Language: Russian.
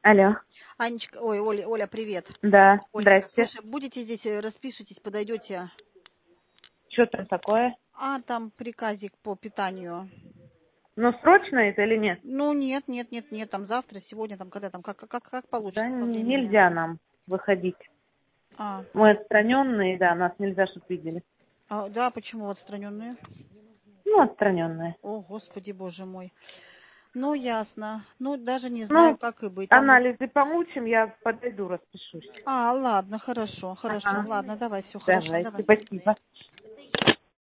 Алло. Анечка, ой, Оля, привет. Да, Оленька, здрасте. слушай, будете здесь, распишитесь, подойдете. Что там такое? Там приказик по питанию. Ну, срочно это или нет? Ну, нет, там завтра, сегодня, там, когда там, как Да, получится по времени. нельзя нам выходить. Мы отстраненные, да, нас нельзя, чтобы видели. Да, почему отстраненные? Ну, отстраненные. О, Господи, Боже мой. Ну, ясно. Ну, даже не знаю, Ну, как и быть. Там вот... анализы помучим, я подойду, распишусь. ладно, хорошо, Ага. ладно, давай, все хорошо, Давайте, давай. спасибо.